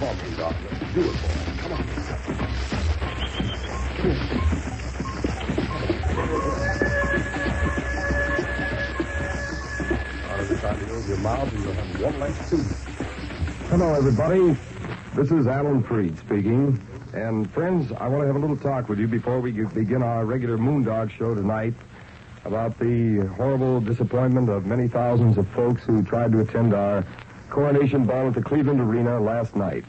Come on, Moondog. Let's do it, boy. Come on. Every time you move your mouth, you'll have one less tooth. Hello, everybody. This is Alan Freed speaking. And, friends, I want to have a little talk with you before we begin our regular Moondog show tonight about the horrible disappointment of many thousands of folks who tried to attend our coronation ball at the Cleveland Arena last night.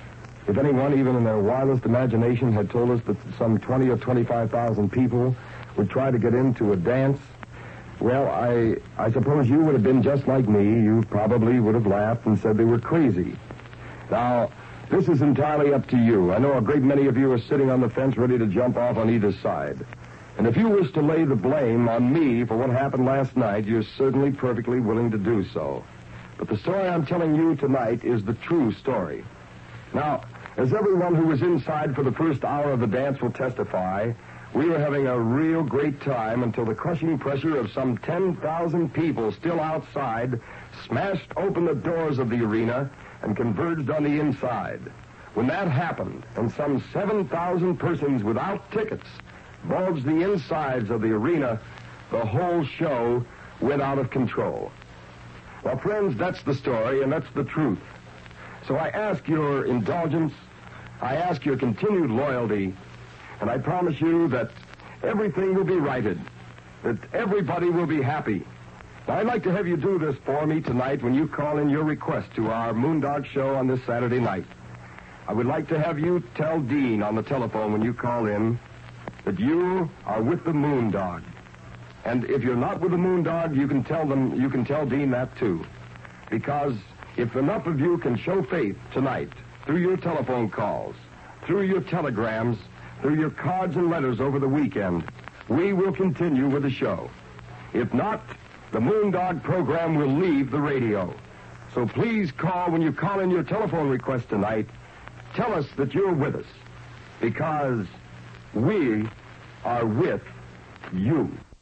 If anyone, even in their wildest imagination, had told us that some 20 or 25,000 people would try to get into a dance, well, I suppose you would have been just like me. You probably would have laughed and said they were crazy. Now, this is entirely up to you. I know a great many of you are sitting on the fence ready to jump off on either side. And if you wish to lay the blame on me for what happened last night, you're certainly perfectly willing to do so. But the story I'm telling you tonight is the true story. Now, as everyone who was inside for the first hour of the dance will testify, we were having a real great time until the crushing pressure of some 10,000 people still outside smashed open the doors of the arena and converged on the inside. When that happened, and some 7,000 persons without tickets bulged the insides of the arena, the whole show went out of control. Well, friends, that's the story, and that's the truth. So I ask your indulgence, I ask your continued loyalty, and I promise you that everything will be righted, that everybody will be happy. Now, I'd like to have you do this for me tonight when you call in your request to our Moondog show on this Saturday night. I would like to have you tell Dean on the telephone when you call in that you are with the Moondog. And if you're not with the Moondog, you can tell Dean that too. Because if enough of you can show faith tonight through your telephone calls, through your telegrams, through your cards and letters over the weekend, we will continue with the show. If not, the Moondog program will leave the radio. So please call when you call in your telephone request tonight. Tell us that you're with us, because we are with you.